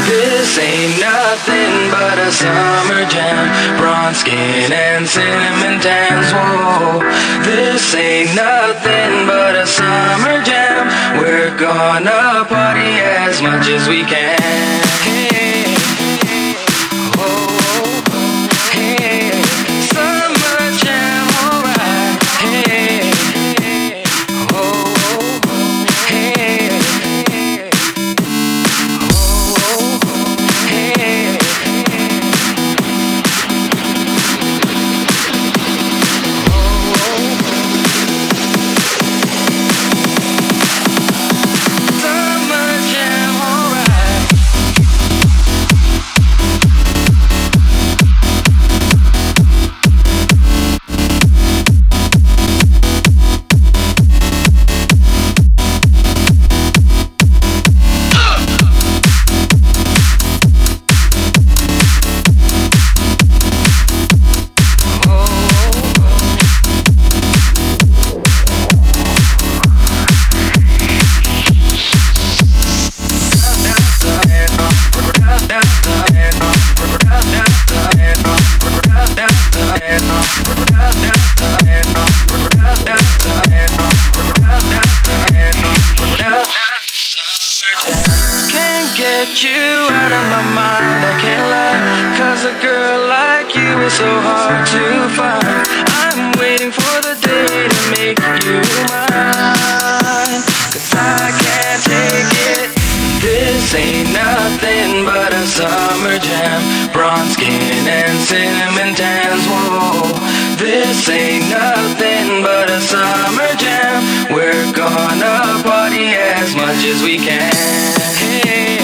This ain't nothing but a summer jam. Bronze skin and cinnamon tans. Whoa, this ain't nothing but a summer jam. We're gonna party as much as we can. Hey, oh, hey, summer jam, alright. Hey, oh, hey, oh, hey. Summer jam, alright. Can't get you out of my mind, I can't lie. Cause a girl like you is so hard to find. I'm waiting for the day to make you mine. Cause I can't take it. This ain't nothing but a summer jam. Bronze skin and cinnamon tans. Whoa, this ain't nothing but a summer jam. We're gonna party as much as we can. Hey.